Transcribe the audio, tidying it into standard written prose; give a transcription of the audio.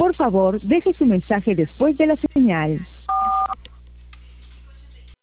Por favor, deje su mensaje después de la señal.